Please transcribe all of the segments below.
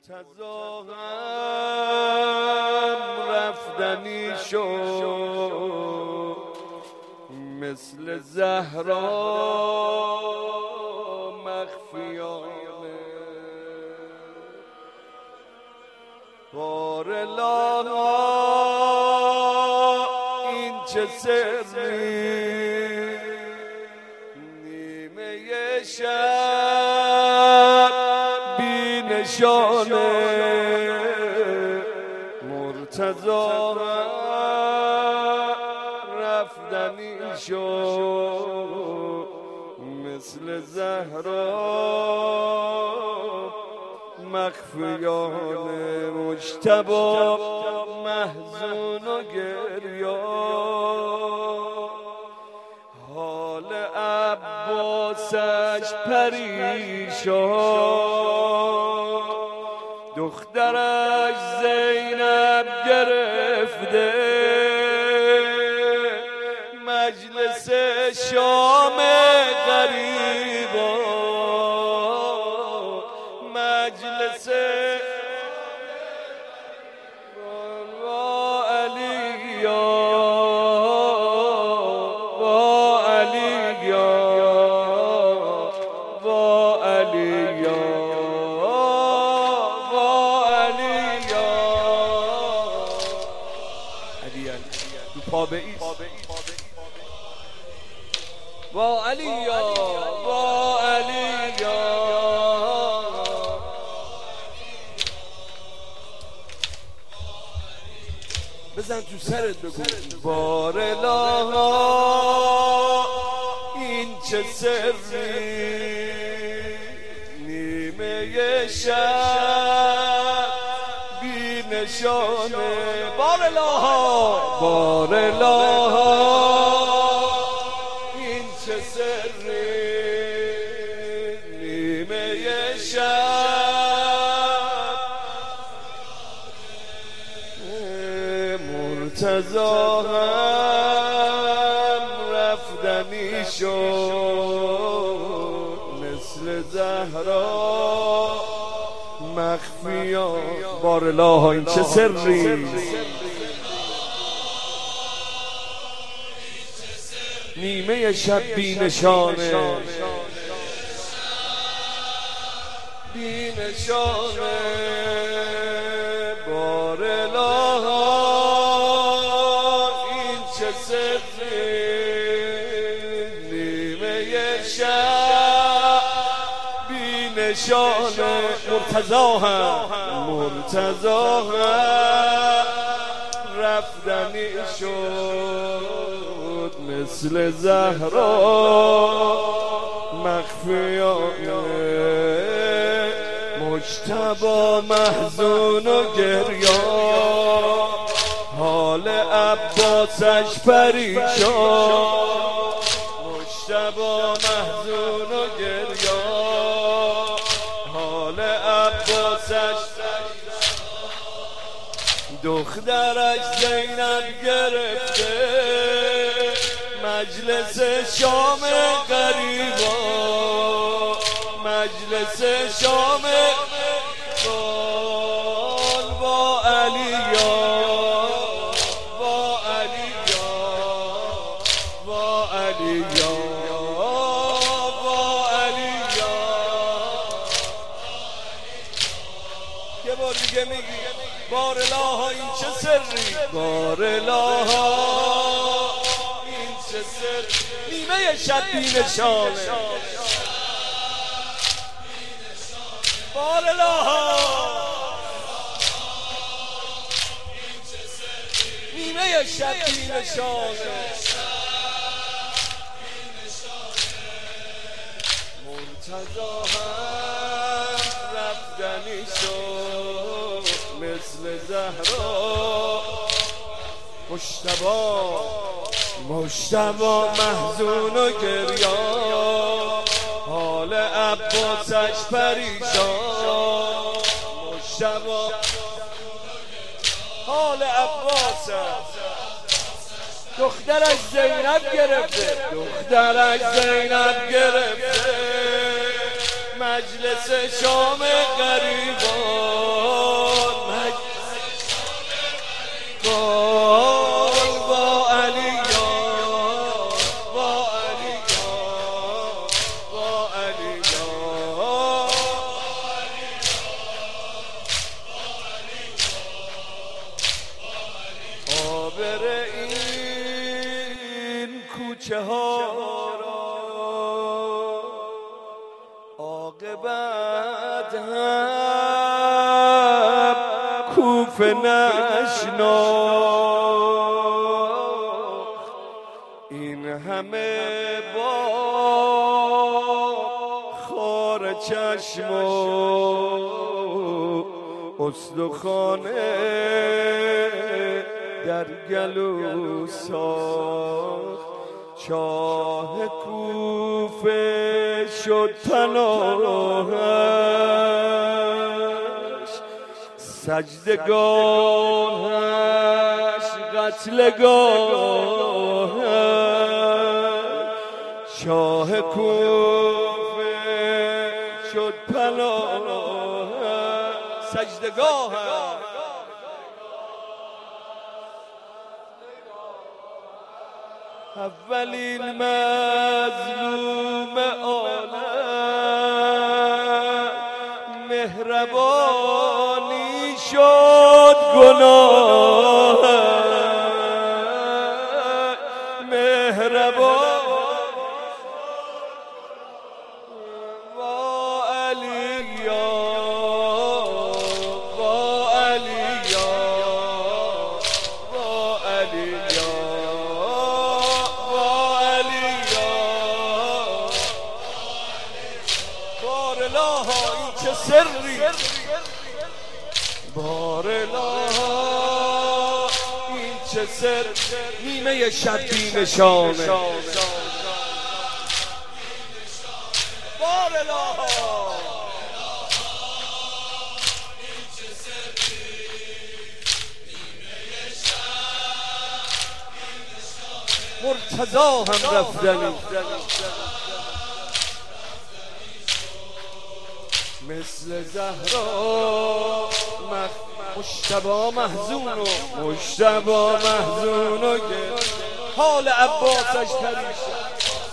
مرتضی هم رفتنی شد مثل زهرا مخفیانه بار لالا این چه سری نیمه شب بی نشانه مرتضی رفتنی شد مثل زهرا مخفیانه مجتبی محزون و گریان حال عباسش پریشان دخترش زینب گرفته مجلس شام غریبا مجلس با علیا با علیا با علیا با علیا علی تو پا بایست با علیا با علیا بزن تو سرت بگو بار لاها این چه سری نیمه شب بی نشانه بار لاها بار لاها این چه سری نیمه شب مرتضی هم رفتنی شد مثل زهرا مخفیان بار لاها این چه سری نیمه شب بی نشانه بی نشانه بار لاها این چه سری نیمه شب بی نشانه مرتضی هم رفتنی شد مثل زهرا مخفیانه مجتبی محزون و گریان حال عباسش پریشان مجتبی محزون و گریان حال عباسش دخترش زینب گرفته مجلس شام غریبا مجلس شام با علیا با علیا با علیا با علیا یه بار دیگه میگی بار لاها این چه سری بار لاها این چه سری نیمه شب بی نشانه بار لاها نیمه شب بی نشانه مرتضی هم رفتنی شد مثل زهرا مجتبی محزون و گریان حال عباسش پریشان مجتبی حال عباسش دخترش زینب گرفته مجلس شام غریبان با علی عابر این کوچه ها را عاقبت هم کوفه نشناخت این همه با خار چشم و استخوانه در گلو ساخت چاه کوفه شد پناهش سجدگاهش قتلگاهش چاه کوفه شد پناهش سجدگاهش اولین مظلوم عالم مهربانی شد گناه مهربان با علیا با علیا با علیا این چه سری بارالله این چه سر نیمه شب بینشانه بارالله این چه سری نیمه شب مرتضی هم رفتنی مثل زهرا مجتبی محزون و حال عباسش پریشان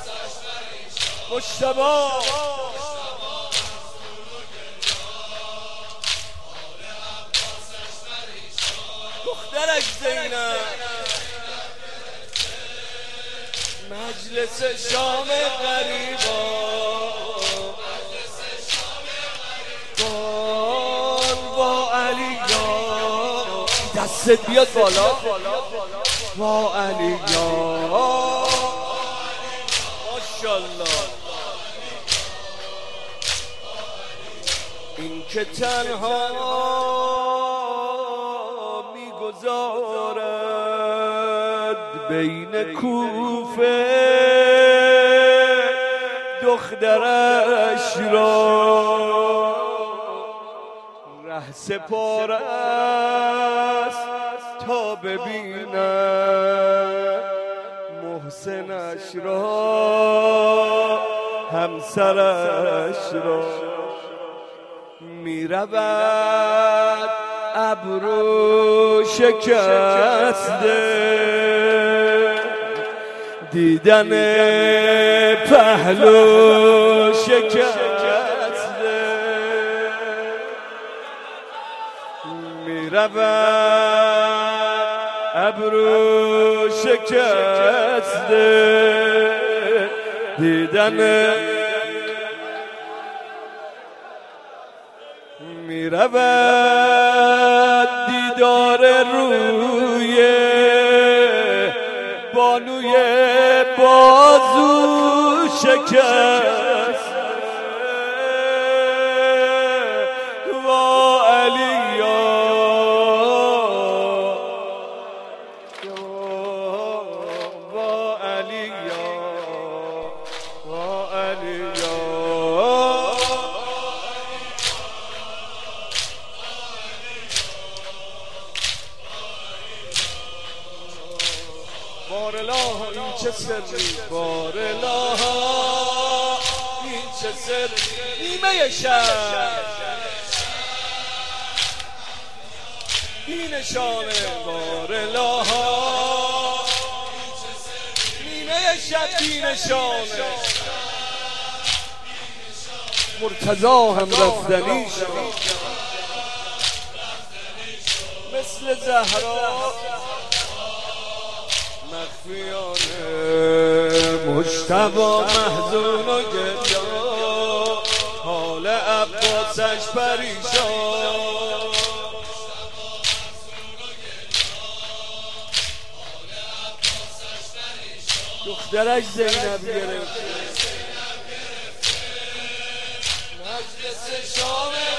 مجتبی دخترش زینب مجلس شام غریبان دستت بیاد بالا با علی ماشاءالله این که تنها میگذارد بین کوفه دخترش را ره سپار است تا ببیند محسنش را همسرش را میرود ابرو شکسته دیدن پهلو شکسته میرود ابرو شکسته دیدن میرود دیدار روی بانوی بازو شکست و علیا و علیا و علیا بارالله این چه سری بارالله این چه سر نیمه شب بی نشانه بار لاها نیمه شب بی نشانه مرتضا هم رفتنی شد مثل زهرا مخفیانه مجتبی محزون و گریا حال عباسش پریشان دخترش زینب گرفته مجلس شام